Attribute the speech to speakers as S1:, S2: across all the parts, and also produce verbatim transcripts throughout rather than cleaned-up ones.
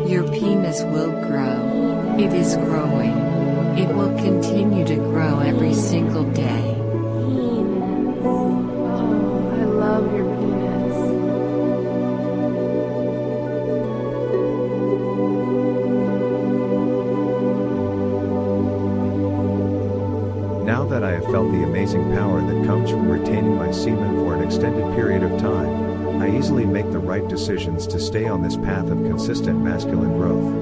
S1: Your penis will grow. It is growing. It will continue to grow every single day.
S2: Oh, I love your penis.
S3: Now that I have felt the amazing power that comes from retaining my semen for an extended period of time, I easily make the right decisions to stay on this path of consistent masculine growth.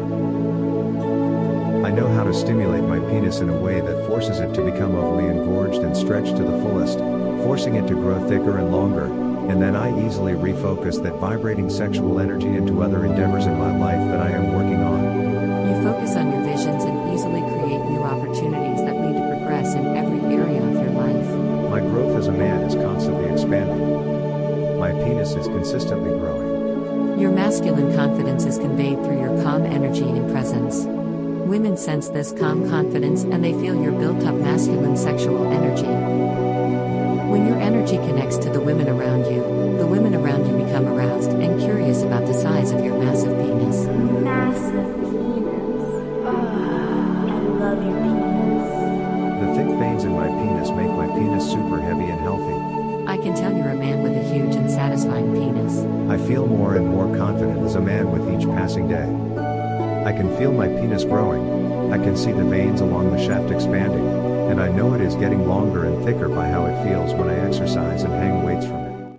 S3: I know how to stimulate my penis in a way that forces it to become overly engorged and stretched to the fullest, forcing it to grow thicker and longer, and then I easily refocus that vibrating sexual energy into other endeavors in my life that I am working on.
S1: You focus on your visions and easily create new opportunities that lead to progress in every area of your life.
S3: My growth as a man is constantly expanding. My penis is consistently growing.
S1: Your masculine confidence is conveyed through your calm energy and presence. Women sense this calm confidence and they feel your built-up masculine sexual energy. When your energy connects to the women around you, the women around you become aroused and curious about the size of your massive penis.
S4: Massive penis. Ah, I love your penis.
S3: The thick veins in my penis make my penis super heavy and healthy.
S1: I can tell you're a man with a huge and satisfying penis.
S3: I feel more and more confident as a man with each passing day. I can feel my penis growing, I can see the veins along the shaft expanding, and I know it is getting longer and thicker by how it feels when I exercise and hang weights from it.